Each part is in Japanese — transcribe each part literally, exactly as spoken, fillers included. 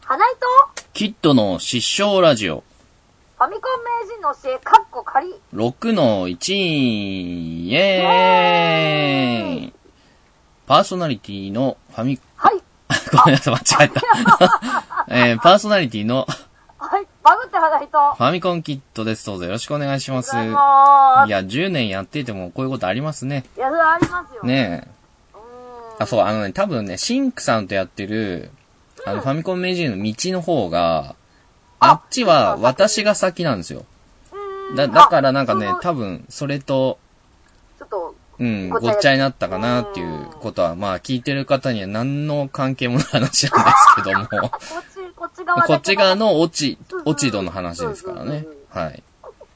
花井とキッドの失笑ラジオ。 ファミコン名人の教え、カッコ仮。 ろくのいち、イエーイ。パーソナリティのファミ、 はい。 ごめんなさい、間違えた。えー、パーソナリティの、 はい、バグって花井と。 ファミコンキッドです。どうぞよろしくお願いします。いや、じゅうねんやっていてもこういうことありますね。 いや、それありますよ。 ねえ。あ、そう、あのね、多分ね、シンクさんとやってる、あの、うん、ファミコン名人の道の方が、あっちは私が先なんですよ。だ、だからなんかね、多分、それと、 ちょっと、 うん、ごっちゃになったかなっていうことは、まあ、聞いてる方には何の関係もない話なんですけども。こっち、こっち側こっち側の落ち、落ち度の話ですからね。はい。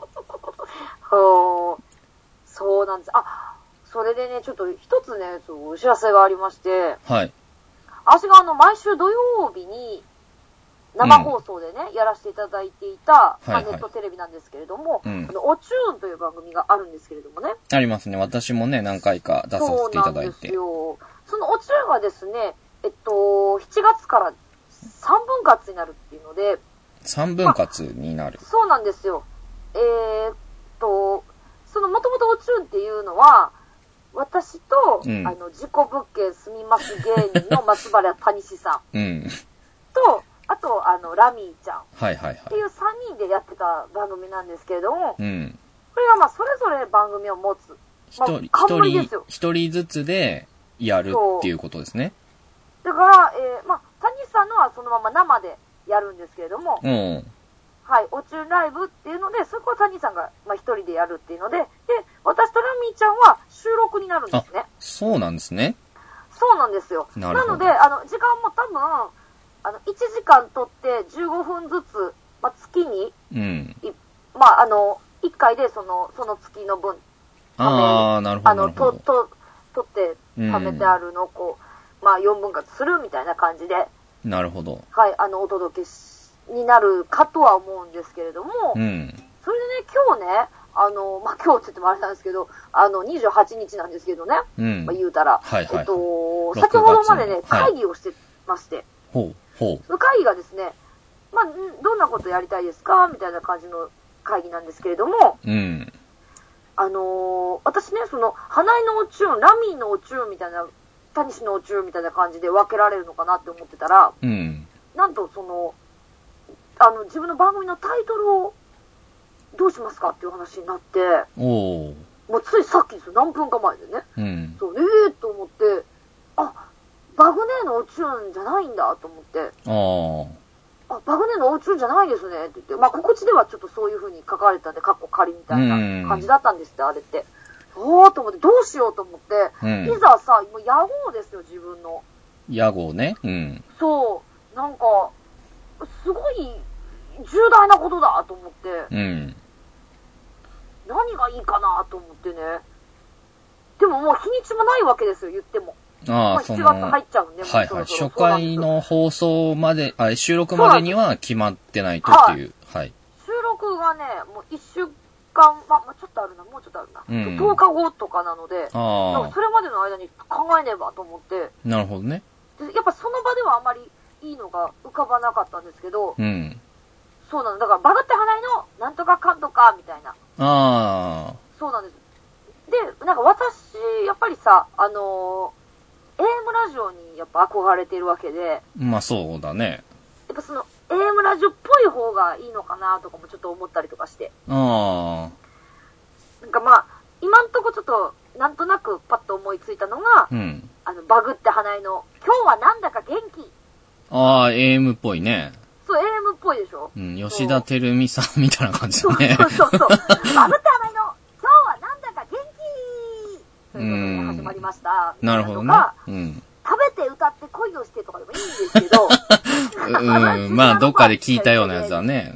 ほー、そうなんです。あ、それでね、ちょっと一つね、そうお知らせがありまして。はい。私があの、毎週土曜日に、生放送でね、うん、やらせていただいていた、はいはい、まあ、ネットテレビなんですけれども、うん、あの、おチューンという番組があるんですけれどもね。 ありますね。私もね、何回か出させていただいて。そうなんですよ。 そのおチューンがですね、えっと、しちがつからさんぶん割になるっていうので。 さんぶん割になる、 まあ、そうなんですよ。えー、っと、その元々おチューンっていうのは、私と、うん、あの、事故物件住みます芸人の松原谷志さん。うん。と、あと、あの、ラミーちゃん。はいはいはい。っていうさんにんでやってた番組なんですけれども、うん。これがまあ、それぞれ番組を持つ。 一人、一人、一人ずつでやるっていうことですね。 だから、えー、まあ、谷さんのはそのまま生でやるんですけれども、うん。はい、おチューンライブっていうので、そこは谷さんが、まあ、一人でやるっていうので、で、私とラミーちゃんは収録になるんですね。あ、 そうなんですね。 そうなんですよ。なので、あの、時間も多分、あの、いちじかんとってじゅうごふんずつ、まあ、月に、うん、まあ、あの、いっかいでその、その月の分、 ああ、なるほど。 あの、と、と、とって、貯めてあるのをこう、うん、まあ、よんぶん割するみたいな感じで。 なるほど。 はい、あの、お届けし、になるかとは思うんですけれども、うん、それでね、今日ね、あの、まあ、今日って言ってもあれなんですけど、あの、にじゅうはちにちなんですけどね、うん、まあ、言うたら、はいはい、えっと、先ほどまでね、会議をしてまして、はい、ほう。ほう。その会議がですね、まあ、どんなことやりたいですかみたいな感じの会議なんですけれども、うん。あのー、私ね、その、花井のおチューン、ラミーのおチューンみたいな、タニシのおチューンみたいな感じで分けられるのかなって思ってたら、うん。なんとその、あの、自分の番組のタイトルを、どうしますかっていう話になって、おー。もうついさっきですよ、何分か前でね。うん。そう、えーと思って、あ、バグネーのおチューンじゃないんだと思って。ああ。あ、バグネーのおチューンじゃないですねって言って。まあ、告知ではちょっとそういう風に書かれたんで、カッコ仮みたいな感じだったんですって、あれって。おーと思って、どうしようと思って。うん、いざさ、もう野号ですよ、自分の。 野号ね。うん。 そう。なんか、すごい重大なことだと思って。うん。何がいいかなと思ってね。でももう日にちもないわけですよ、言っても。ああ、その、しちがつ入っちゃうんで、 はいはい。初回の放送まで、あれ、収録までには決まってないとっていう。はい。はい、 収録がね、もういっしゅうかん、ま、まあ、ちょっとあるな、もうちょっとあるな。うん、とおかごとかなので、あそれまでの間に考えねばと思って。 なるほどね。 でやっぱその場ではあまりいいのが浮かばなかったんですけど、うん。そうなの。だから、バグって花井のなんとかかんとか、みたいな。ああ。そうなんです。で、なんか私、やっぱりさ、あのー、エーエム ラジオにやっぱ憧れているわけで。 まあそうだね。 やっぱその エーエム ラジオっぽい方がいいのかなとかもちょっと思ったりとかして。ああ。なんかまあ、今んとこちょっと、なんとなくパッと思いついたのが、うん、あの、バグって花井の、今日はなんだか元気。 ああ、エーエム っぽいね。 そう、エーエム っぽいでしょ。 うん、吉田照美さんみたいな感じだね。 そうそうそう。バグって花井の、今日はなんだか元気ということで始まりました。 なるほどね。うん。 食べて歌って恋をしてとかでもいいんですけど。 うん、まあどっかで聞いたようなやつだね。うん。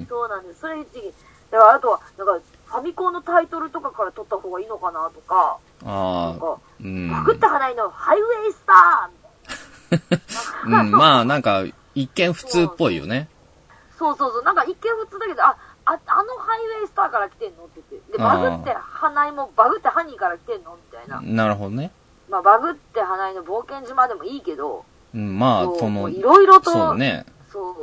そうなんです。それ一時。だからあとは、なんか、ファミコンのタイトルとかから取った方がいいのかなとか。ああ。なんか、うん。バグって花井のハイウェイスターみたいな。うん、 まあなんか、一見普通っぽいよね。 そうそうそう。なんか一見普通だけど、あ、あ、あのハイウェイスターから来てんのって言って。で、バグって花井もバグってハニーから来てんのみたいな。 なるほどね。 まあ、バグって花井の冒険島でもいいけど。 うん、まあ、その、 いろいろと、 そうね。 そ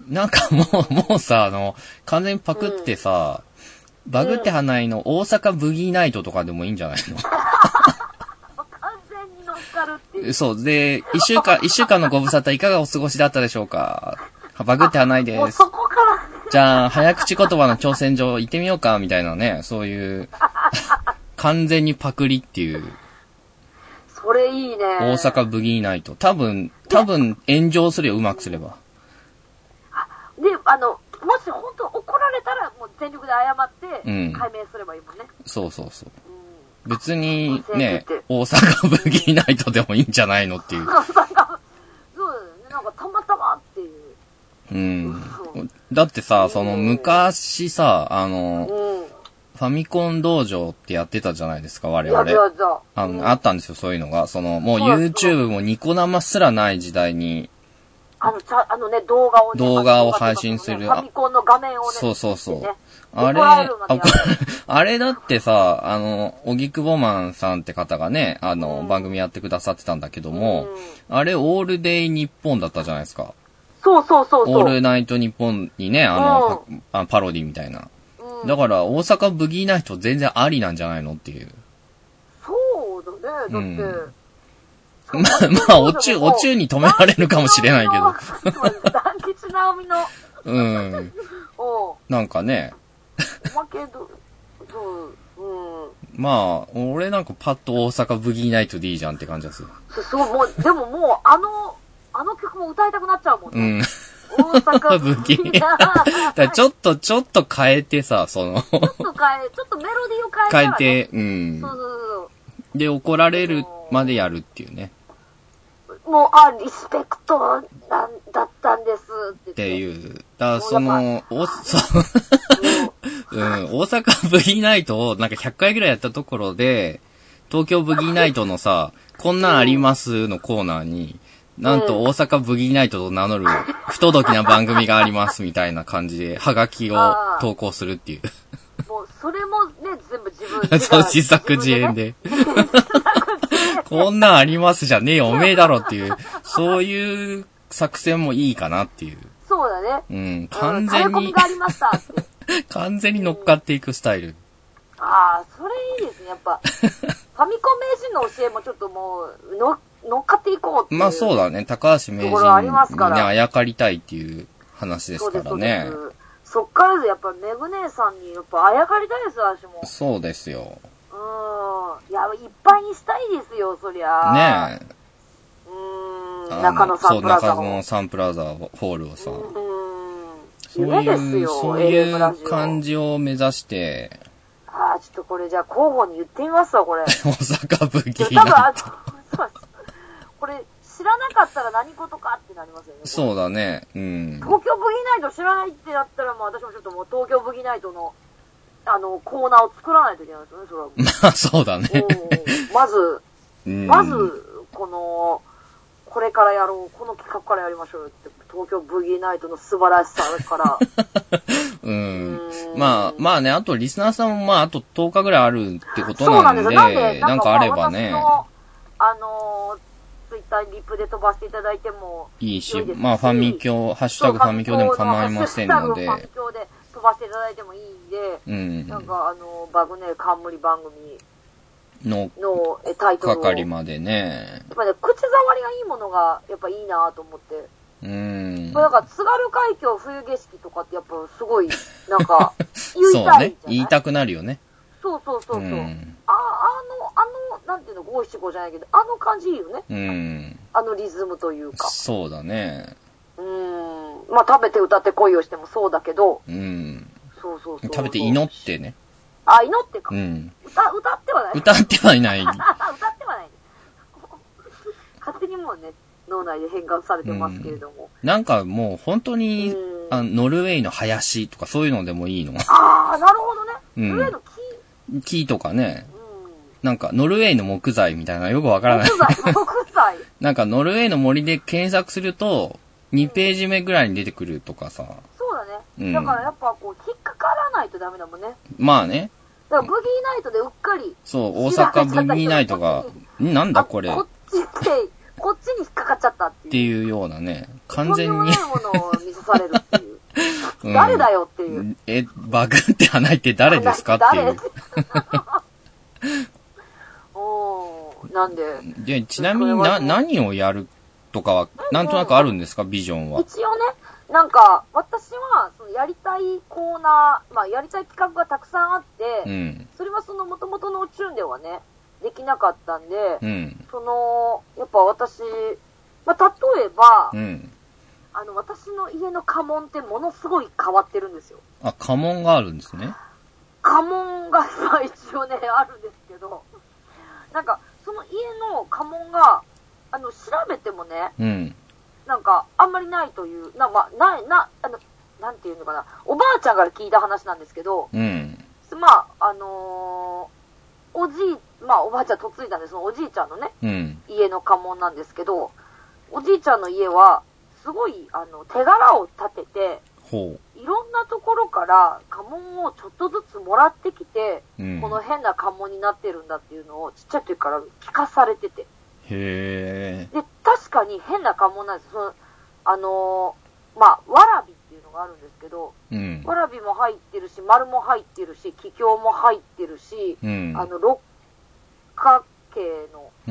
なんかもう、もうさ、あの、完全にパクってさ、うん、バグってはないの大阪ブギーナイトとかでもいいんじゃないの？ 完全に乗っかるっていう。 そう。で、一週間、一週間のご無沙汰いかがお過ごしだったでしょうか？バグってはないです。もうそこから。 じゃあ、早口言葉の挑戦状行ってみようか、みたいなね、そういう、完全にパクリっていう。 それいいね。 大阪ブギーナイト。多分、多分炎上するよ、うまくすれば。 で、あの、もし本当怒られたら、もう全力で謝って、解明すればいいもんね。 うん、そうそうそう。うん、別に、ね、大阪ブギーナイトでもいいんじゃないのっていう。 そうだよね。なんかたまたまっていう。 うん。だってさ、その昔さ、あの、うん、ファミコン道場ってやってたじゃないですか、我々。 やややあの、うん、あったんですよ、そういうのが。その、もう YouTube もニコ生すらない時代に、 あの、ちゃ、あのね、動画をね、 動画を配信する。 ファミコンの画面をね。 そうそうそう。ね、あれ、あ、あれだってさ、あの、おぎくぼマンさんって方がね、あの、うん、番組やってくださってたんだけども、うん、あれ、オールデイニッポンだったじゃないですか。 そうそうそうそう。 オールナイトニッポンにね、あの、うん、パ, パロディみたいな。うん、だから、大阪ブギーナイト全然ありなんじゃないのっていう。 そうだね、だって。うんまあ、まあ、お中、お中に止められるかもしれないけど。 団吉直美の。 うん。なんかね。 おまけど、そう、うん。 まあ、俺なんかパッと大阪ブギーナイトでいいじゃんって感じですよ。 そう、もう、でももう、あの、あの曲も歌いたくなっちゃうもんね。 うん。大阪ブギー。だちょっと、ちょっと変えてさ、その。ちょっと変え、ちょっとメロディーを変えたら、ね。 変えて、うん。そうそうそう。で、怒られるまでやるっていうね。 もう、あ、リスペクトなんだったんですってっていう。だからその、お、そう、うん、大阪ブギーナイトをなんかひゃっかいぐらいやったところで、東京ブギーナイトのさ、こんなんありますのコーナーに、なんと大阪ブギーナイトと名乗る不届きな番組がありますみたいな感じで、ハガキを投稿するっていう。 もう、それもね、全部自分で。 そう、自作自演で。こんなんありますじゃねえよ、おめえだろっていう、そういう作戦もいいかなっていう。 そうだね。 うん、完全に。 うん、がありましたって。 完全に乗っかっていくスタイル。うん、 ああ、それいいですね、やっぱ。ファミコン名人の教えもちょっともう、の、乗っかっていこうっていう。 まあそうだね、高橋名人にね、あやかりたいっていう話ですからね。そうです、そうです。 そっからでやっぱメグ姉さんにやっぱあやかりたいです、私も。 そうですよ。 うん。いや、いっぱいにしたいですよ、そりゃ。 ねえ。 うーん。中野サンプラザ。 そう、中野サンプラザホールをさ。うん。 夢ですよ、 そういう感じを目指して。 ああ、ちょっとこれじゃあ候補に言ってみますわ、これ。 大阪ブギーナイト。多分、あそうこれ、知らなかったら何事かってなりますよね。 そうだね。うん。 東京ブギーナイト知らないってなったら、もう私もちょっともう東京ブギーナイトの、あの、コーナーを作らないといけないですよね、それは。 まあ、そうだね。 まず、まず、この、これからやろう、この企画からやりましょうよって、東京ブギーナイトの素晴らしさから。 うん。まあ、まあね、あとリスナーさんもまあ、あととおかぐらいあるってことなんで、そうなんですよ。なんで、なんかあればね。 あのー、ツイッターにリプで飛ばしていただいてもいいし、まあファミキョ、ハッシュタグファミキョでも構いませんので。 ハッシュタグファミキョで飛ばしていただいてもいいんで、うん、なんかあの、バグネー冠番組ののタイトルを。 係までね。 やっぱね、口触りがいいものがやっぱいいなと思って。 うん。 だから津軽海峡冬景色とかってやっぱすごい、なんか、言いたいじゃない。そうね。 言いたくなるよね。 そうそうそうそう。うん、あ、あの、あの、なんていうの、五七五じゃないけど、あの感じいいよね。 うん。 あのリズムというか。 そうだね。 うん。まあ食べて歌って恋をしてもそうだけど。 うん。 そうそうそう。 食べて祈ってね。 あ、祈ってか。 うん。 歌、歌ってはない。 歌ってはいない。 歌ってはない。勝手にもうね、脳内で変換されてますけれども。 うん、なんかもう本当に、あのノルウェーの林とかそういうのでもいいの。 ああ、なるほどね。 うん、 ノルウェーの木木とかね。うん、なんかノルウェーの木材みたいなよくわからない。 木材木材なんかノルウェーの森で検索すると、にページ目ぐらいに出てくるとかさ。 そうだね。うん、だからやっぱこう、引っかからないとダメだもんね。 まあね。 だからブギーナイトでうっかり。 そう、大阪ブギーナイトが、んなんだこれ。 こっちって、こっちに引っかかっちゃったっていう。 っていうようなね。 完全に。 とんでもないものを見せされるっていう。うん、誰だよっていう。 え、バグって花いって誰ですかっていう。 おー、なんで。 で、ちなみにな、何をやるとかは、なんとなくあるんですか、ビジョンは。 一応ね、なんか、私は、そのやりたいコーナー、まあ、やりたい企画がたくさんあって、うん、それはその元々の宇宙ではね、できなかったんで、うん、その、やっぱ私、まあ、例えば、うん、あの、私の家の家紋ってものすごい変わってるんですよ。 あ、家紋があるんですね。 家紋が、まあ、一応ね、あるんですけど、なんか、その家の家紋が、あの、調べてもね、うん、なんか、あんまりないという、な、まあ、ない、な、あの、なんていうのかな、おばあちゃんから聞いた話なんですけど、うん、まあ、あのー、おじい、まあ、おばあちゃん嫁いだんで、そのおじいちゃんのね、うん、家の家紋なんですけど、おじいちゃんの家は、すごい、あの、手柄を立てて、ほう、いろんなところから家紋をちょっとずつもらってきて、うん、この変な家紋になってるんだっていうのをちっちゃい時から聞かされてて。へー。で、確かに変な家紋なんです。その、あのー、まあ、わらびっていうのがあるんですけど、うん、わらびも入ってるし、丸も入ってるし、気境も入ってるし、うん、あの、六角形の、うん、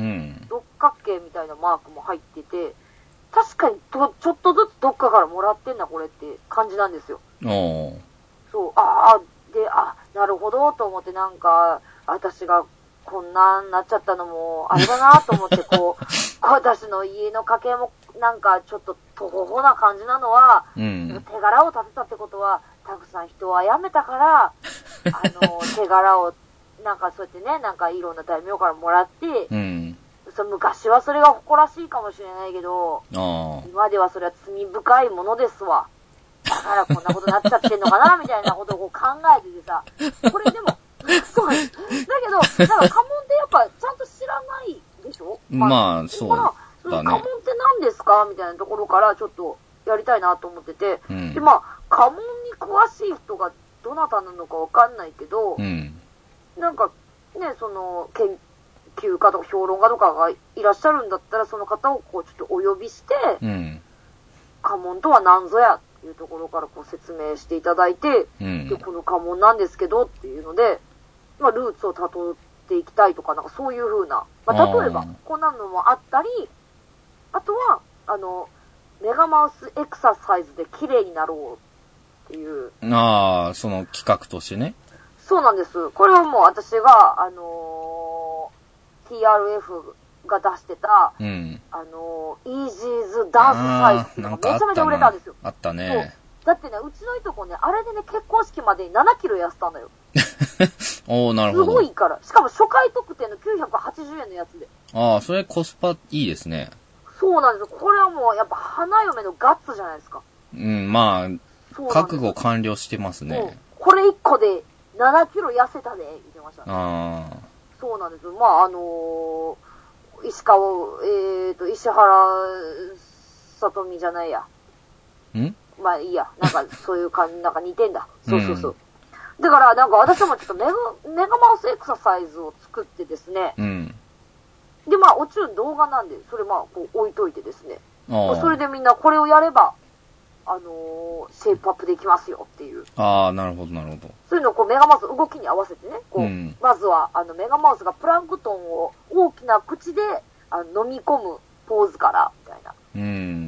六角形みたいなマークも入ってて、確かにとちょっとずつどっかからもらってんなこれって感じなんですよ。おそう、ああ、で、あ、なるほどと思って、なんか、私がこんなになっちゃったのも、あれだなと思って、こう、私の家の家計もなんかちょっととほほな感じなのは、うん、手柄を立てたってことは、たくさん人を殺めたから、あの、手柄を、なんかそうやってね、なんかいろんな大名からもらって、うん、そ昔はそれが誇らしいかもしれないけど、今ではそれは罪深いものですわ。だからこんなことになっちゃってんのかなみたいなことをこう考えててさ、これでも、そうです。だけど、なんか家紋ってやっぱちゃんと知らないでしょ？まあ、まあ、そうだね。家紋って何ですかみたいなところからちょっとやりたいなと思ってて、うん、で、まあ、家紋に詳しい人がどなたなのかわかんないけど、うん、なんかね、その、研究家とか評論家とかがいらっしゃるんだったら、その方をこうちょっとお呼びして、うん、家紋とは何ぞやっていうところからこう説明していただいて、うん、で、この家紋なんですけどっていうので、まあ、ルーツをたどっていきたいとか、なんかそういう風な、まあ、例えば、こんなのもあったり、あとは、あの、メガマウスエクササイズで綺麗になろうっていう。 ああ、その企画としてね。 そうなんです。これはもう私が、あのー、ティーアールエフ が出してた、うん、あのー、イージーズダンスサイズっていうのがめちゃめちゃ売れたんですよ。 あったね。 だってね、うちのいとこね、あれでね、結婚式までにななキロ痩せたんだよ。 おー、なるほど。 すごいから。しかも初回特典のきゅうひゃくはちじゅうえんのやつで。 ああ、それコスパいいですね。 そうなんですよ。これはもう、やっぱ花嫁のガッツじゃないですか。 うん、まあ、覚悟完了してますね。うん、 これいっこでななキロ痩せたね、言ってました。ああ。そうなんですよ。まあ、あのー、石川、えーと、石原さとみじゃないや。んまあいいや。なんかそういう感じ、なんか似てんだ。そうそうそう。うん、だからなんか私もちょっとメガ、メガマウスエクササイズを作ってですね。うん、で、まあ、もちろん動画なんで、それまあ、こう置いといてですね。それでみんなこれをやれば、あのー、シェイプアップできますよっていう。 ああ、なるほど、なるほど。 そういうのをこうメガマウス動きに合わせてね、こう、うん、まずは、あの、メガマウスがプランクトンを大きな口であの飲み込むポーズから、みたいな。うん。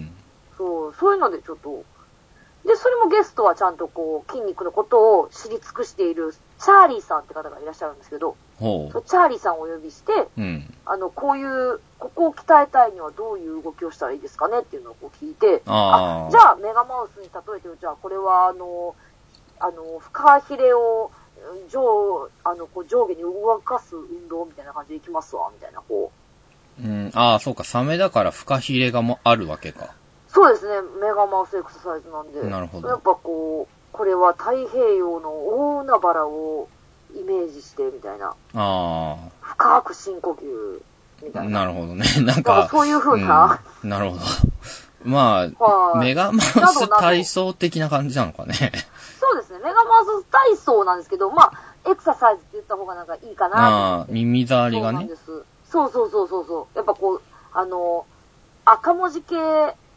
そう、そういうのでちょっと、で、それもゲストはちゃんとこう、筋肉のことを知り尽くしている、チャーリーさんって方がいらっしゃるんですけど、ほう。そう、チャーリーさんをお呼びして、うん、あの、こういう、ここを鍛えたいにはどういう動きをしたらいいですかねっていうのをこう聞いて、ああ、じゃあメガマウスに例えて、じゃあこれはあの、あの、フカヒレを上、あの、こう上下に動かす運動みたいな感じでいきますわ、みたいな、こう。うん、ああ、そうか、サメだからフカヒレがもあるわけか。 そうですね、メガマウスエクササイズなんで。 なるほど。 やっぱこう、これは太平洋の大海原をイメージしてみたいな。ああ。深く深呼吸みたいな。 なるほどね。なんか。なんかそういう風な、 うん。なるほど。まあ、はあ、メガマウス体操的な感じなのかね。 そうですね、メガマウス体操なんですけど、まあ、エクササイズって言った方がなんかいいかな。 ああ、耳障りがね。そうなんです。 そうそうそうそうそう。やっぱこう、あの、赤文字系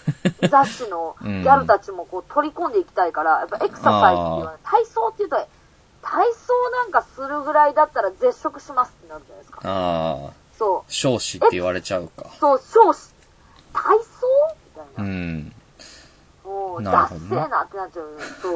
雑誌のギャルたちもこう取り込んでいきたいから、やっぱエクササイズっていうのは、体操って言うと、体操なんかするぐらいだったら絶食しますってなるじゃないですか。 ああ。 そう。 少子って言われちゃうか。 そう、少子。体操みたいな。 うん。 もう、ダッセーなってなっちゃう。そう。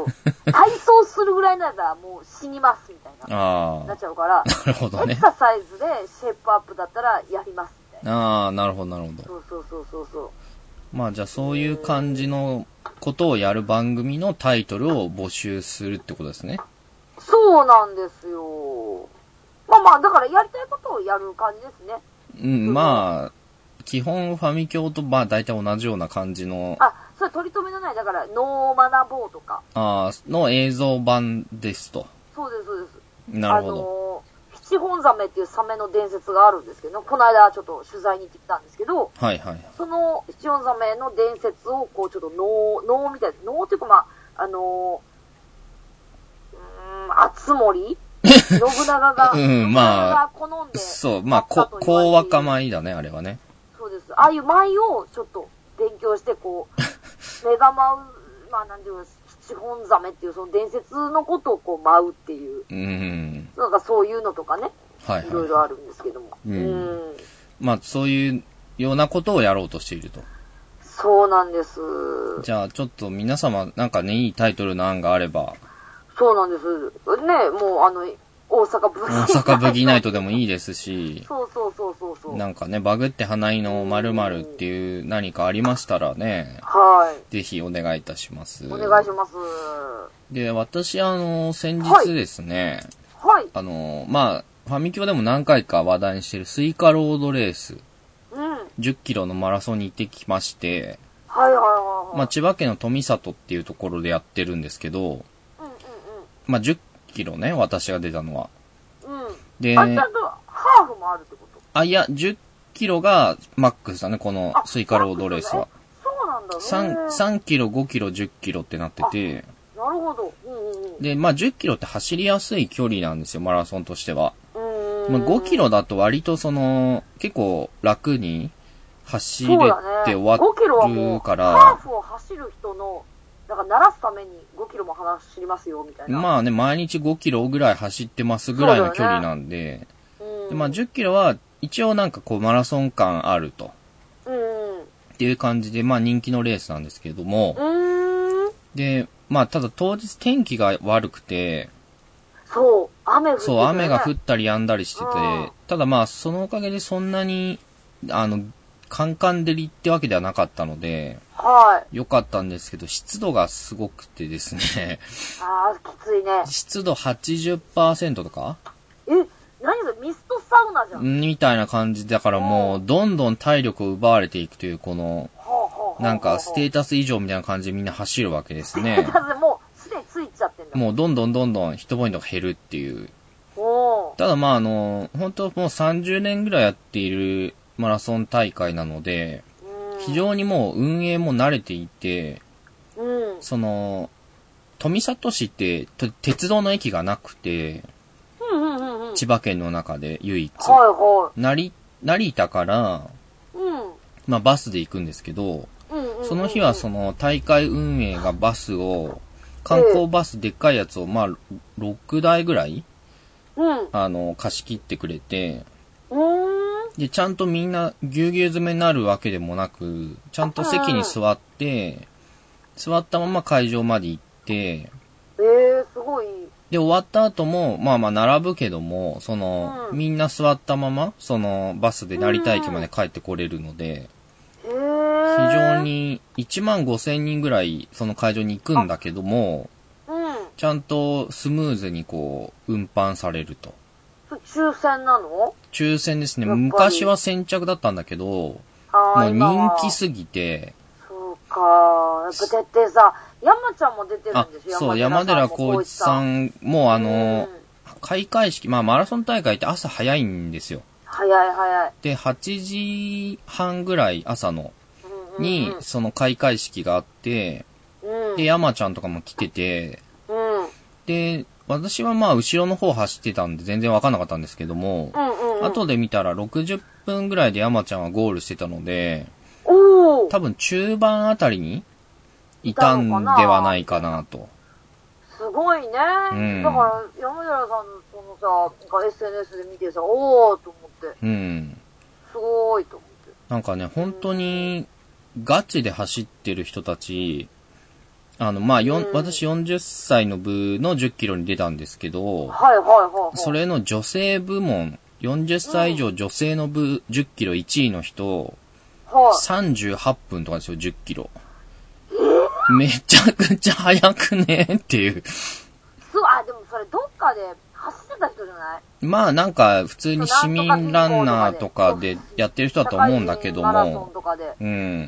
体操するぐらいならもう死にますみたいな。ああ。なっちゃうから。 なるほどね。 エクササイズでシェイプアップだったらやりますみたいな。 ああ、なるほどなるほど。 そうそうそうそうそう。 まあじゃあそういう感じのことをやる番組のタイトルを募集するってことですね。 そうなんですよ。まあまあ、だからやりたいことをやる感じですね。 うん、まあ、基本ファミ教とまあ大体同じような感じの。 あ、それ取り留めのない、だから、ノー学ぼうとか。 ああ、の映像版ですと。 そうです、そうです。 なるほど。 あのー、七本ザメっていうサメの伝説があるんですけど、この間ちょっと取材に行ってきたんですけど、 はいはい。 その七本ザメの伝説を、こうちょっと能、能みたいな、能っていうかまあ、あのー、うーん、あつ森信長が、 うん、まあ、 好んでそう、まあ、こ、こう若舞だね、あれはね。 そうです。ああいう舞をちょっと勉強して、こう、メガ舞う、まあ、なんていうの、七本ザメっていうその伝説のことをこう舞うっていう。うん。なんかそういうのとかね。はい、はい。いろいろあるんですけども。うん。うんまあ、そういうようなことをやろうとしていると。 そうなんです。 じゃあ、ちょっと皆様、なんかね、いいタイトルの案があれば。 そうなんです。ね、もうあの、大阪ブギナイト。大阪ブギナイトでもいいですし。 そうそうそうそうそう。 なんかね、バグって花井の〇〇っていう何かありましたらね。 はい。 ぜひお願いいたします。 お願いします。 で、私あの、先日ですね。 はい。はい、 あの、まあ、ファミ教でも何回か話題にしてるスイカロードレース。うん。じゅっキロのマラソンに行ってきまして。 はいはいはい、はい。 まあ、千葉県の富里っていうところでやってるんですけど。うんうんうん。まあ、じゅっキロね、私が出たのは。うん。で、 あ、ちゃんとハーフもあるってこと？ あ、いや、じゅっキロがマックスだね、このスイカロードレースは。 そうなんだね。 3、さんキロ、ごキロ、じゅっキロってなってて。 なるほど。うんうんうん。 で、まあ、じゅっキロって走りやすい距離なんですよ、マラソンとしては。うん。まあ、ごキロだと割とその、結構楽に走れて終わるから。 ね、ハーフを走る人の、だから鳴らすためにごキロも走りますよ、みたいな。 まあね、毎日ごキロぐらい走ってますぐらいの距離なんで。ね、うん、でまあじゅっキロは一応なんかこうマラソン感あると。うん。っていう感じで、まあ人気のレースなんですけれども。うん。で、まあただ当日天気が悪くて。 そう、雨降って、ね、 そう、雨が降ったり止んだりしてて。うん、ただまあそのおかげでそんなに、あの、カンカン照りってわけではなかったので。はい。良かったんですけど、湿度がすごくてですね。 ああ、きついね。 湿度 はちじゅっパーセント とか？ え、何それミストサウナじゃん。 みたいな感じだからもう、どんどん体力を奪われていくという、この、なんかステータス以上みたいな感じでみんな走るわけですね。 ステータスもう、すでについちゃってんだ。 もうどんどんどんどんヒットポイントが減るっていう。ただまああの、本当もうさんじゅうねんぐらいやっているマラソン大会なので、非常にもう運営も慣れていて、うん、その、富里市って鉄道の駅がなくて、うんうんうん、千葉県の中で唯一。はいはい、成、成田から、うん、まあバスで行くんですけど、うんうんうんうん、その日はその大会運営がバスを、観光バスでっかいやつをまあろくだいぐらい、うん、あの、貸し切ってくれて、で、ちゃんとみんなぎゅうぎゅう詰めになるわけでもなく、ちゃんと席に座って、座ったまま会場まで行って、 えー、すごい。 で、終わった後も、まあまあ並ぶけども、その、うん、みんな座ったまま、その、バスで成田駅まで帰ってこれるので、非常にいちまんごせんにんぐらいその会場に行くんだけども、うん、ちゃんとスムーズにこう、運搬されると。 抽選なの？ 抽選ですね。昔は先着だったんだけど、もう人気すぎて。 そうか。やっぱ徹底さ、山ちゃんも出てるんですよ。 そう、山寺宏一さんもあの、開会式、まあマラソン大会って朝早いんですよ。 早い早い。 で、はちじはんぐらい朝の、に、その開会式があって、うん、で、山ちゃんとかも来てて、うん、で、私はまあ後ろの方走ってたんで全然わかんなかったんですけども、うんうんうん、後で見たらろくじゅっぷんぐらいで山ちゃんはゴールしてたので、お多分中盤あたりにいたんではないかなと。 すごいね。うん、だから、山寺さんのそのさ、エスエヌエス で見てさ、おーと思って。うん。すごいと思って。 なんかね、本当に、ガチで走ってる人たち、あの、まあ、よん、うん、私よんじゅっさいの部のじゅっキロに出たんですけど、 はいはいはい、はい。 それの女性部門、よんじゅっさい以上女性の部じゅっキロいちいの人、はい、さんじゅうはっぷんとかですよ、じゅっキロ。めちゃくちゃ速くねっていう。 そう、あ、でもそれどっかで走ってた人じゃない？ まあなんか普通に市民ランナーとかでやってる人だと思うんだけども。マラソンとかで。うん。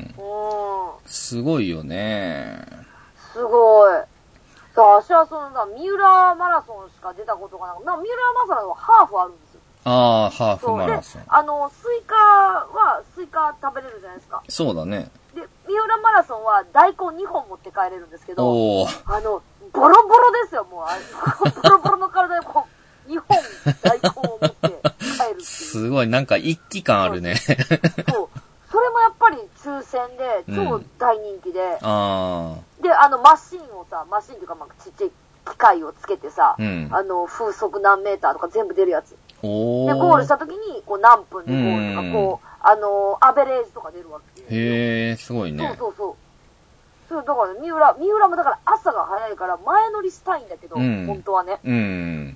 すごいよね。 すごい。さあ、私はそのさ、三浦マラソンしか出たことがなくて、三浦マラソンはハーフあるんですよ。 ああ、ハーフマラソン。 あの、スイカはスイカ食べれるじゃないですか。 そうだね。 で、三浦マラソンは大根にほん持って帰れるんですけど、あの、ボロボロですよ、もう。あボロボロの体でこう、にほん大根を持って帰るっていう。 すごい、なんか一気感あるね。そう。 それもやっぱり抽選で、超大人気で、うん、あで、あの、マシンをさ、マシンというか、まあ、ちっちゃい機械をつけてさ、うん、あの、風速何メーターとか全部出るやつ。で、ゴールした時に、こう、何分でゴールとか、こう、あの、アベレージとか出るわけ。 へー、すごいね。 そうそうそう。そう、だから、三浦、三浦もだから朝が早いから前乗りしたいんだけど、うん、本当はね。うん。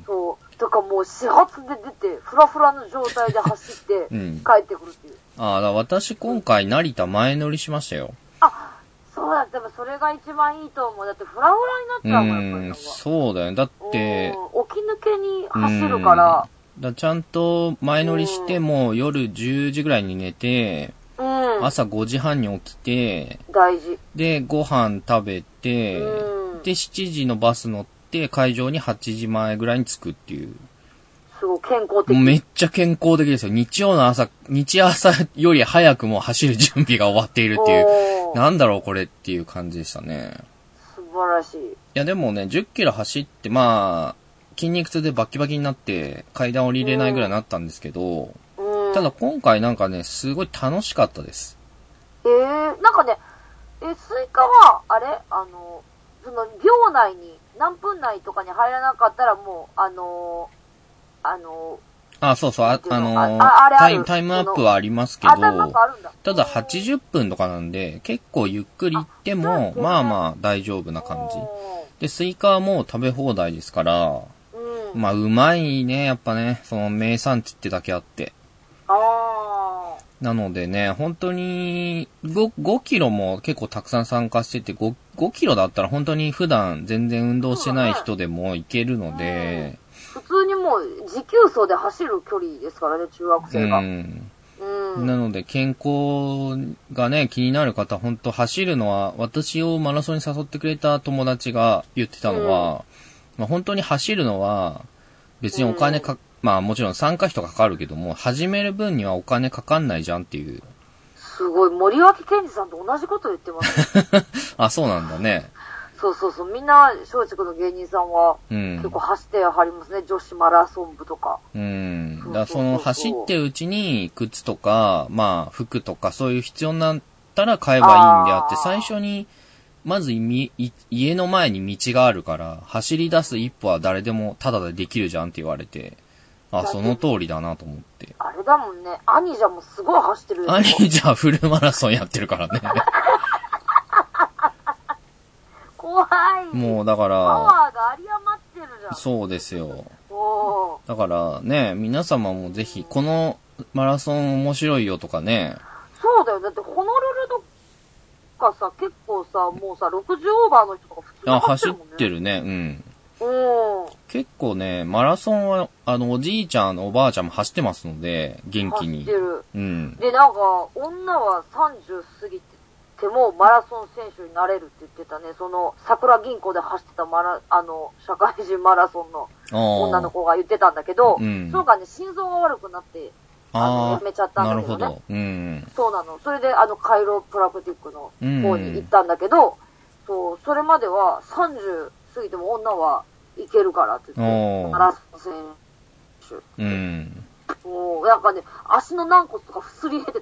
そう。だからもう始発で出て、フラフラの状態で走って、帰ってくるっていう。 うん、ああ、だ私今回成田前乗りしましたよ。 あ、そうだ、でもそれが一番いいと思う。だってフラフラになっちゃうもん、やっぱり。うん、 そうだよ。だって、 起き抜けに走るから。 だちゃんと前乗りしても夜じゅうじぐらいに寝て、うん、朝ごじはんに起きて、 大事。 で、ご飯食べて、うん、で、しちじのバス乗って会場にはちじまえぐらいに着くっていう。 すごい健康的。 めっちゃ健康的ですよ。日曜の朝、日朝より早くもう走る準備が終わっているっていう、なんだろうこれっていう感じでしたね。 素晴らしい。いやでもね、じゅっキロ走って、まあ、筋肉痛でバッキバキになって階段降りれないぐらいになったんですけど、うん、ただ今回なんかね、すごい楽しかったです。 えー、なんかね、え、スイカは、あれあの、その、秒内に、何分内とかに入らなかったらもう、あの、あの、 あ、そうそう、あ、あのああタイ、タイムアップはありますけど、ただはちじゅっぷんとかなんで、結構ゆっくり行っても、まあまあ大丈夫な感じ。で、スイカはもう食べ放題ですから、うん、まあうまいね、やっぱね、その名産地ってだけあって。あなのでね、本当に5、ごキロも結構たくさん参加してて、5、ごキロだったら本当に普段全然運動してない人でも行けるので、 うん、普通にもう持久走で走る距離ですからね、中学生が。うんうん、なので健康がね、気になる方、本当走るのは、私をマラソンに誘ってくれた友達が言ってたのは、うんまあ、本当に走るのは、別にお金か、うん、まあもちろん参加費とかかかるけども、始める分にはお金かかんないじゃんっていう。 すごい、森脇健児さんと同じこと言ってますね。 あ、そうなんだね。 そうそうそう、みんな、松竹の芸人さんは、結構走ってはりますね、うん、女子マラソン部とか。うん。 だからその走ってるうちに、靴とか、まあ服とかそういう必要になったら買えばいいんであって、最初に、まず家の前に道があるから、走り出す一歩は誰でもタダでできるじゃんって言われて、あ、その通りだなと思って。 あれだもんね、兄者もすごい走ってる。 兄者フルマラソンやってるからね。 怖い。 もうだから、 パワーが有り余ってるじゃん。 そうですよ。だからね、皆様もぜひ、このマラソン面白いよとかね。 そうだよ。だってホノルルとかさ、結構さ、もうさ、ろくじゅうオーバーの人とか普通に走ってるもんね。あ、走ってるね、うん。うん。結構ね、マラソンは、あの、おじいちゃん、おばあちゃんも走ってますので、元気に。 走ってる。うん。で、なんか、女はさんじゅう過ぎてもマラソン選手になれるって言ってたね。その、桜銀行で走ってたマラ、あの、社会人マラソンの女の子が言ってたんだけど、うん、そうかね、心臓が悪くなって、あの、やめちゃったんだけどね。なるほど。うん。そうなの。それで、あの、カイロプラクティックの方に行ったんだけど、うん、そう、それまではさんじゅう過ぎても女はいけるからって言って、マラソン選手。うん。もう、なんかね、足の軟骨とかすり減ってたよ。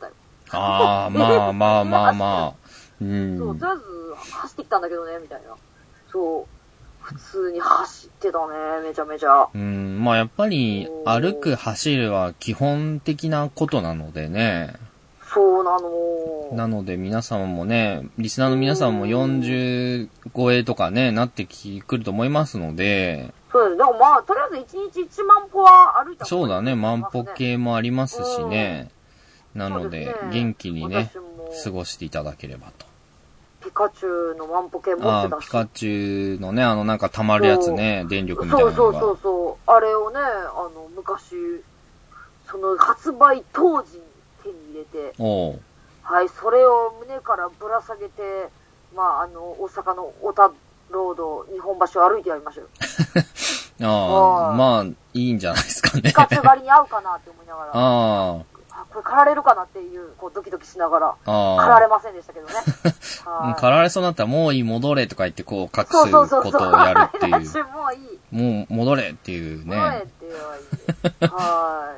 ああ、まあまあまあまあ。うん。 そう、とりあえず走ってきたんだけどね、みたいな。そう。普通に走ってたね、めちゃめちゃ。 うん、まあやっぱり、歩く、走るは基本的なことなのでね。 そうなの。 なので皆様もね、リスナーの皆さんもよんじゅう超えとかね、なってくると思いますので。 そうです。だからまあ、とりあえずいちにちいちまん歩は歩いた、ね、 そうだね、万歩計もありますしね。なので、でね、元気にね、過ごしていただければと。 ピカチュウの万歩計持ってたし。 あ、ピカチュウのね、あのなんか溜まるやつね、電力みたいなのが。 そうそうそうそう。あれをね、あの、昔、その発売当時に手に入れて、 おう。 はい、それを胸からぶら下げて、まあ、あの、大阪の小田ロード、日本橋を歩いてやりましたよ。 ああ、まあ、いいんじゃないですかね。 ピカチュウ狩りに合うかなって思いながら。 ああ。 これ狩られるかなっていう、こうドキドキしながら、狩られませんでしたけどね。 はい、狩られそうになったらもういい戻れとか言ってこう隠すことをやるっていう。 そうそうそうもういい。 もう戻れっていうね。 戻れっていうはいい。はい。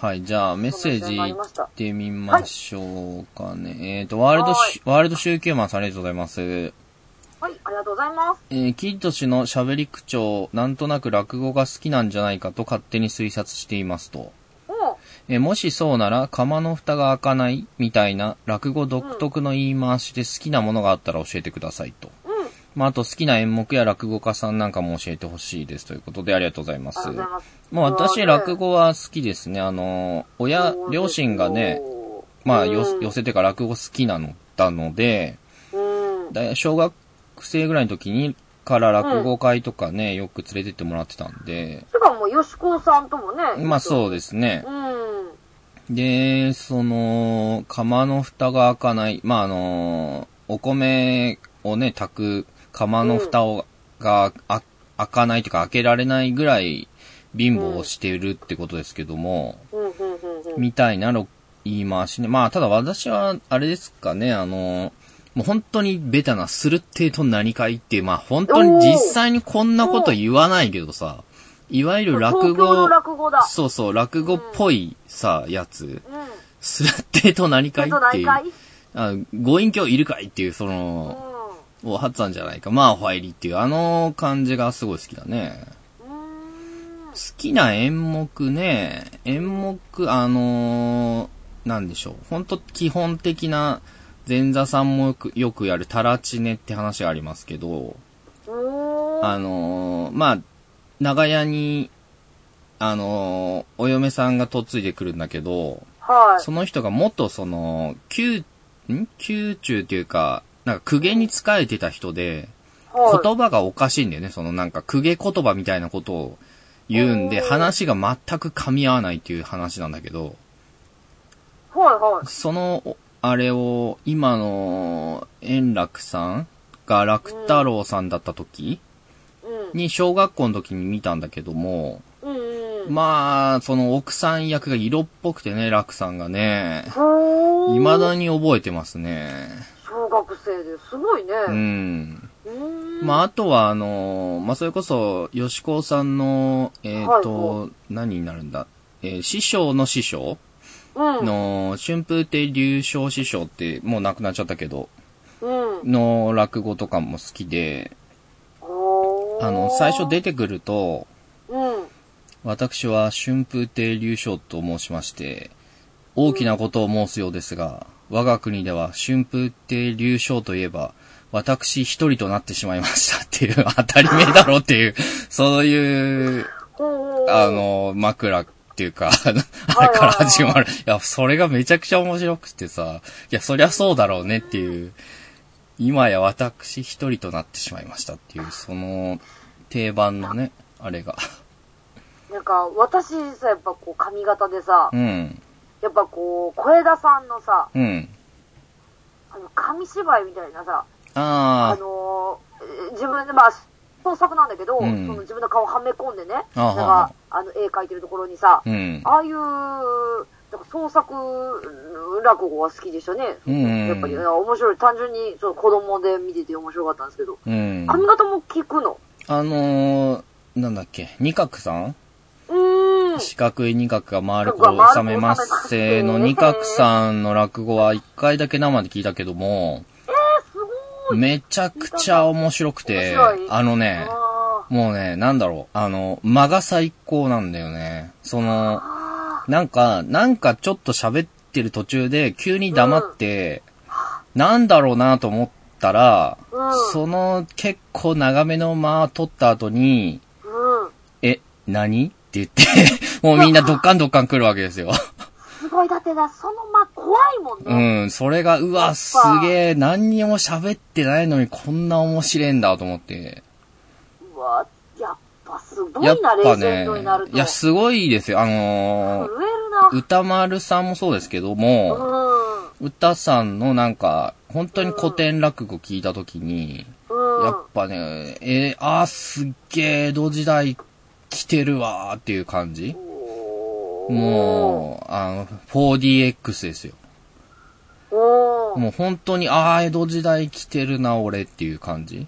はい、じゃあメッセージ行ってみましょうかね。はい、えっと、ワールド、ワールドシューキューマンさんありがとうございます。はい、 ありがとうございます。 えー、キッド氏の喋り口調、なんとなく落語が好きなんじゃないかと勝手に推察していますと。えもしそうなら、釜の蓋が開かないみたいな落語独特の言い回しで好きなものがあったら教えてくださいと。うん、まあ、あと好きな演目や落語家さんなんかも教えてほしいですということでありがとうございます。まあ、私、落語は好きですね。あの、親、両親がね、まあ、よ、寄せてか落語好きなの、だので、うん、小学生ぐらいの時に、から落語会とかね、うん、よく連れてってもらってたんで。 しかも、よしこさんともね。 まあそうですね。 うん、 で、その、釜の蓋が開かない。まああの、お米をね、炊く釜の蓋を、うん、が開かないというか開けられないぐらい貧乏をしているってことですけども、うん、みたいな言い回しね。まあただ私は、あれですかね、あの、もう本当にベタな、するってと何かいっていう、まあ本当に実際にこんなこと言わないけどさ、いわゆる落語、 落語だそうそう、落語っぽいさ、うん、やつ、うん、するってと何かいっていう、あご隠居いるかいっていう、その、うん、おはつさんじゃないか、まあお入りっていう、あの感じがすごい好きだね。 うーん好きな演目ね、演目、あのー、なんでしょう、本当基本的な、前座さんもよく、よくやるタラチネって話がありますけど、あのー、まあ、長屋に、あのー、お嫁さんが嫁いでくるんだけど、 はい、 その人が元その、宮、ん宮中っていうか、なんか公家に仕えてた人で、はい、言葉がおかしいんだよね。そのなんか公家言葉みたいなことを言うんで、話が全く噛み合わないっていう話なんだけど、 はいはい。 その、あれを、今の円楽さんが楽太郎さんだった時に小学校の時に見たんだけども、 うんうん、 まあ、その奥さん役が色っぽくてね、楽さんがね、未だに覚えてますね。 小学生ですごいね。 うん。うんまあ、あとは、あの、まあ、それこそ、吉高さんの、えっ、ー、と、はいはい、何になるんだ、えー、師匠の師匠の、春風亭流昇師匠ってもう亡くなっちゃったけど、うん、の落語とかも好きで、あの、最初出てくると、うん、私は春風亭流昇と申しまして、大きなことを申すようですが、我が国では春風亭流昇といえば、私一人となってしまいましたっていう、当たり前だろっていう、そういう、あの、枕っていうか、あれから始まる。いや、それがめちゃくちゃ面白くてさ、いや、そりゃそうだろうねっていう、今や私一人となってしまいましたっていう、その、定番のね、あれが。 なんか、私さ、やっぱこう、髪型でさ、 うん。 やっぱこう、小枝さんのさ、 うん。 あの、紙芝居みたいなさ、 ああのー、自分で、まあ、創作なんだけど、うん、その自分の顔をはめ込んでね、なんか、あの、絵描いてるところにさ、 うん、 ああいう、なんか創作落語が好きでしたね。 うん、 やっぱり、面白い。単純に、その子供で見てて面白かったんですけど、 うん、 髪型も聞くの。 あのー、なんだっけ、二角さんうーん。 四角い二角が丸く収めますせの二角さんの落語は一回だけ生で聞いたけども、 えー、すごい。 めちゃくちゃ面白くて、あのね、もうね、なんだろう、あの、間が最高なんだよね。その、なんか、なんかちょっと喋ってる途中で急に黙って、うん、なんだろうなと思ったら、うん、その結構長めの間取った後に、うん、え、何って言って、もうみんなドッカンドッカン来るわけですよ。 すごい、だってな、その間怖いもんね。うん、それが、うわ、すげえ、何にも喋ってないのにこんな面白いんだと思って。 うわ、やっぱすごいな、レジェンドになると。 いや、すごいですよ。あのー、 震えるな。 歌丸さんもそうですけども、うん、歌さんのなんか、本当に古典落語聞いたときに、うん、やっぱね、えー、あーすっげー江戸時代来てるわーっていう感じ。もう、あの、フォーディーエックス ですよ。もう本当に、あー江戸時代来てるな俺っていう感じ。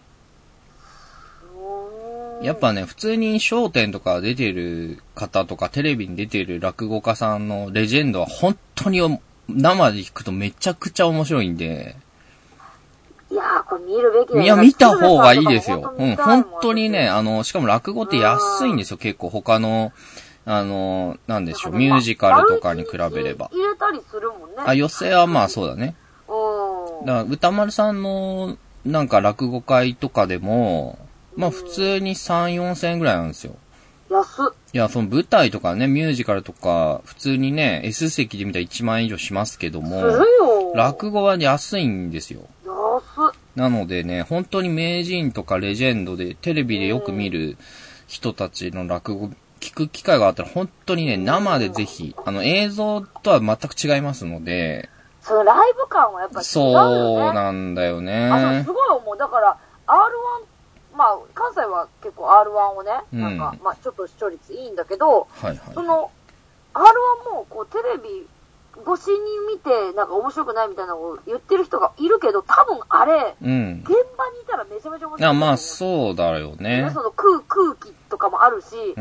やっぱね、普通に笑点とか出てる方とかテレビに出てる落語家さんのレジェンドは本当に生で聞くとめちゃくちゃ面白いんで。 いやー、これ見るべきだよ。 いや、見た方がいいですよ。うん、本当にね、あの、しかも落語って安いんですよ、結構他の、あの、なんでしょう、ミュージカルとかに比べれば。 入れたりするもんね。 あ、寄席はまあそうだね。うん。だから、歌丸さんの、なんか落語会とかでも、まあ普通にさん、よんせんえんぐらいなんですよ。 安っ。 いや、その舞台とかね、ミュージカルとか、普通にね、S 席で見たらいちまんえん以上しますけども、落語は安いんですよ。 安っ。 なのでね、本当に名人とかレジェンドで、テレビでよく見る人たちの落語、聞く機会があったら、本当にね、生でぜひ、あの、映像とは全く違いますので、 そのライブ感はやっぱり違うよね。 そうなんだよね。 あ、すごい思う。だから、アールワン、まあ、関西は結構 アールワン をね、うん、なんか、まあ、ちょっと視聴率いいんだけど、はいはい、その、アールワン も、こう、テレビ越しに見て、なんか面白くないみたいなのを言ってる人がいるけど、多分あれ、うん、現場にいたらめちゃめちゃ面白い、ね。 いや、まあ、そうだよね。 その空、空気とかもあるし、うん、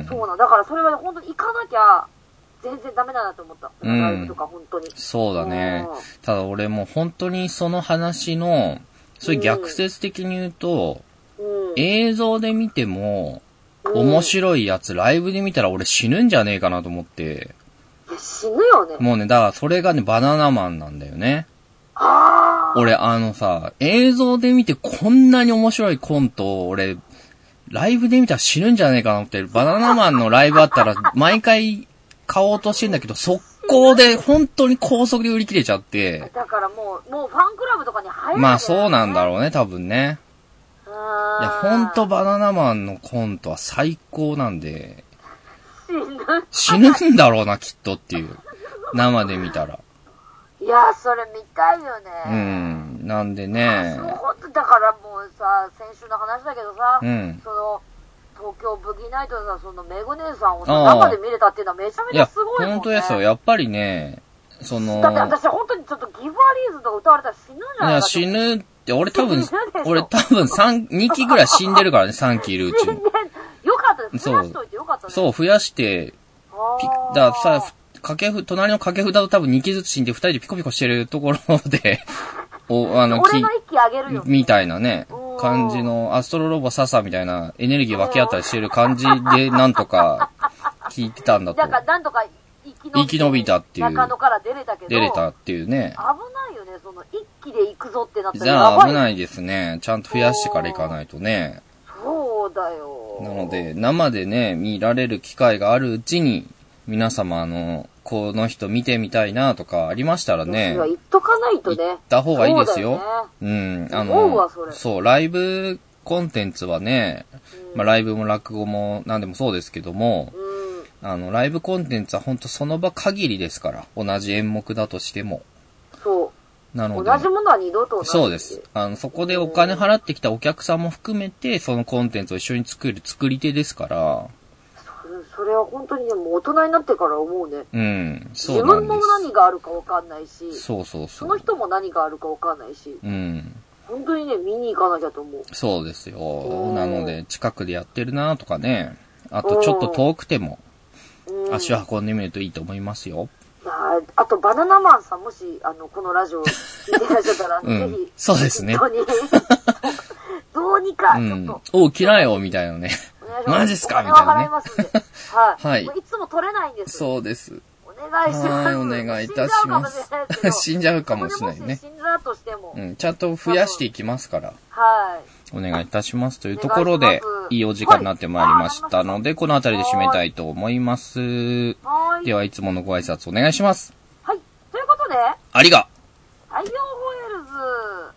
そうなん。だからそれはね、本当に行かなきゃ、全然ダメだなと思った。うん、ライブとか本当に。 そうだね。ただ俺も本当にその話の、そういう逆説的に言うと、うん、映像で見ても、面白いやつ、ライブで見たら俺死ぬんじゃねえかなと思って。 いや、死ぬよね。 もうね、だからそれがね、バナナマンなんだよね。 あ俺、あのさ、映像で見てこんなに面白いコントを、俺、ライブで見たら死ぬんじゃねえかなと思って、バナナマンのライブあったら、毎回買おうとしてんだけど、速攻で本当に高速で売り切れちゃって。 だからもう、もうファンクラブとかに入る、ね。 まあそうなんだろうね、多分ね。いや、ほんとバナナマンのコントは最高なんで、死ぬんだろうな、きっとっていう。生で見たら。 いや、それ見たいよね。 うん。なんでね。 そう、だからもうさ、先週の話だけどさ、うん、その、東京ブギナイトでさ、そのメグ姉さんをさ、生で見れたっていうのはめちゃめちゃすごいもんね。いや、 ほんとですよ。やっぱりね、その、 だって私本当にちょっとギフアリーズとか歌われたら死ぬんじゃないか。 いや、死ぬって、俺多分、俺多分三、にきぐらい死んでるからね、さんきいるうちに。 死んでよかったです。増やしといてよかったね。 そう、増やして、ピださ、掛けふ、隣の掛け札と多分にきずつ死んでふたりでピコピコしてるところで、お、あの、 俺の息あげるよ、ね。 みたいなね、感じの、アストロロボササみたいなエネルギー分け合ったりしてる感じで、なんとか、聞いてたんだと。 だから、なんとか生き延び生き延びたっていう。 中野から出れたけど。 出れたっていうね。 危ないよね、その、一気で行くぞってなったら。 じゃあ危ないですね。ちゃんと増やしてから行かないとね。 そうだよ。 なので、生でね、見られる機会があるうちに、皆様、あの、この人見てみたいなとかありましたらね。 言っとかないとね。 言った方がいいですよ。うよね、うん。あの、 そ, そう、ライブコンテンツはね、うん、まあライブも落語も何でもそうですけども、うん、あの、ライブコンテンツは本当その場限りですから、同じ演目だとしても。 そう。 なので。 同じものは二度と同じ。 そうです。あの、そこでお金払ってきたお客さんも含めて、そのコンテンツを一緒に作る作り手ですから、 それは本当にね、もう大人になってから思うね。 うん。 そうなんです。自分も何があるか分かんないし、 そうそうそう。 その人も何があるか分かんないし、うん。本当にね、見に行かなきゃと思う。 そうですよ。なので、近くでやってるなとかね、あとちょっと遠くても、 うん、足を運んでみるといいと思いますよ。 いやあと、バナナマンさん、もし、あの、このラジオ聞いてらっしゃったら、うん、ぜひ。 そうですね。 本当に。どうにか、ちょっと。うん、 おう、嫌いよ、みたいなね。マジっすかみたいなね。 払いますんで。はい。 はい。 いつも取れないんです。 そうです。 お願いします。 はい、お願いいたします。死んじゃうかもしれないね。 死んだとしても。 うん、ちゃんと増やしていきますから。 はい。 お願いいたします。というところで、いいお時間になってまいりましたので、この辺りで締めたいと思います。はい。では、いつものご挨拶お願いします。 はい。ということで、 ありが。 太陽ホエールズ。